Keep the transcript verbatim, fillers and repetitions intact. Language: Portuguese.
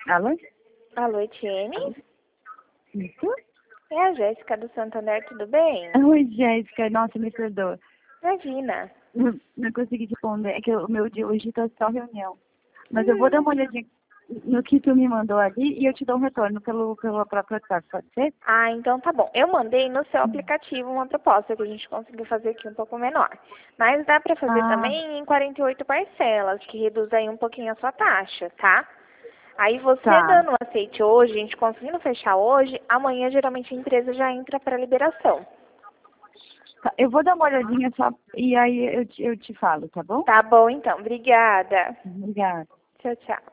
Alô? Alô, Etienne? Isso? É a Jéssica do Santander, tudo bem? Oi, Jéssica. Nossa, me perdoa. Imagina. Não, não consegui responder. É que o meu dia hoje tá só reunião. Mas eu vou dar Hum. uma olhadinha no que tu me mandou ali e eu te dou um retorno pelo, pelo próprio WhatsApp, pode ser? Ah, então tá bom. Eu mandei no seu aplicativo uma proposta que a gente conseguiu fazer aqui um pouco menor. Mas dá pra fazer Ah, também em quarenta e oito parcelas, que reduz aí um pouquinho a sua taxa, tá? Aí você tá. dando um aceite hoje, a gente conseguindo fechar hoje, amanhã geralmente a empresa já entra para liberação. Tá, eu vou dar uma olhadinha só e aí eu te, eu te falo, tá bom? Tá bom então, obrigada. Obrigada. Tchau, tchau.